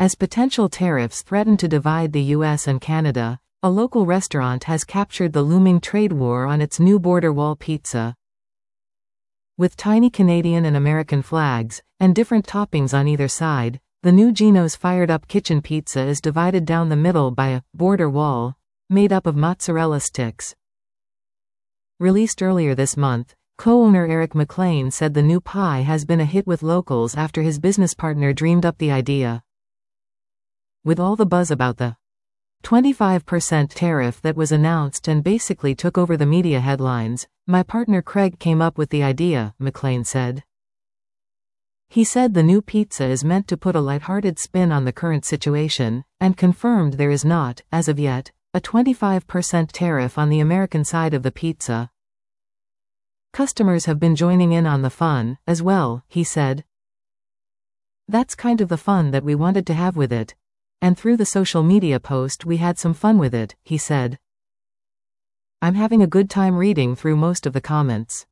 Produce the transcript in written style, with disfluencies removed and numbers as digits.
As potential tariffs threaten to divide the US and Canada, a local restaurant has captured the looming trade war on its new border wall pizza. With tiny Canadian and American flags, and different toppings on either side, the new Geno's fired-up kitchen pizza is divided down the middle by a border wall, made up of mozzarella sticks. Released earlier this month, co-owner Eric McLean said the new pie has been a hit with locals after his business partner dreamed up the idea. With all the buzz about the 25% tariff that was announced and basically took over the media headlines, my partner Craig came up with the idea, McLean said. He said the new pizza is meant to put a lighthearted spin on the current situation, and confirmed there is not, as of yet, a 25% tariff on the American side of the pizza. Customers have been joining in on the fun, as well, he said. That's kind of the fun that we wanted to have with it. And through the social media post we had some fun with it, he said. I'm having a good time reading through most of the comments.